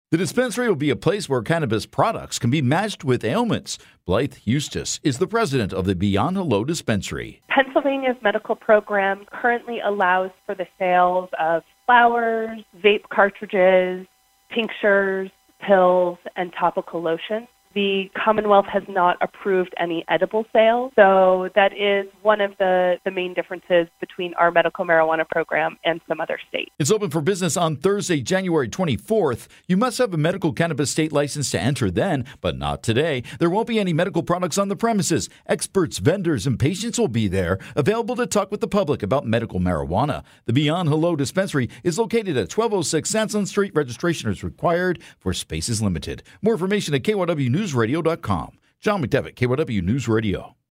The dispensary will be a place where cannabis products can be matched with ailments. Blythe Eustace is the president of the Beyond Hello dispensary. Pennsylvania's medical program currently allows for the sales of flowers, vape cartridges, tinctures, pills, and topical lotions. The Commonwealth has not approved any edible sales, so that is one of the main differences between our medical marijuana program and some other states. It's open for business on Thursday, January 24th. You must have a medical cannabis state license to enter then, but not today. There won't be any medical products on the premises. Experts, vendors, and patients will be there, available to talk with the public about medical marijuana. The Beyond Hello dispensary is located at 1206 Sanson Street. Registration is required, for space is limited. More information at KYWNewsRadio.com. John McDevitt, KYW News Radio.